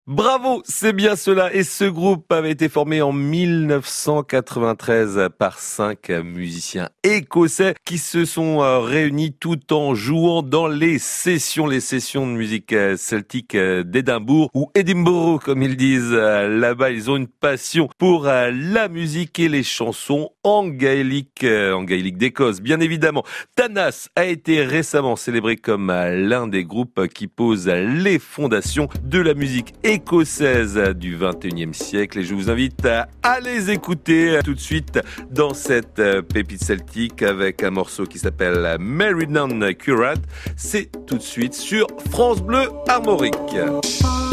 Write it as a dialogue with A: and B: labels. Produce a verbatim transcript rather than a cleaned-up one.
A: Bravo, c'est bien cela. Et ce groupe avait été formé en mille neuf cent quatre-vingt-treize par cinq musiciens écossais qui se sont réunis tout en jouant dans les sessions, les sessions de musique celtique d'Édimbourg ou Edinburgh comme ils disent là-bas. Ils ont une passion pour la musique et les chansons en gaélique, en gaélique d'Écosse, bien évidemment. Tanas a été récemment célébré comme l'un des groupes qui pose les fondations de la musique écossaise du vingt et unième siècle et je vous invite à les écouter tout de suite dans cette pépite celtique avec un morceau qui s'appelle Mary Nunn Curate. C'est tout de suite sur France Bleu Armorique.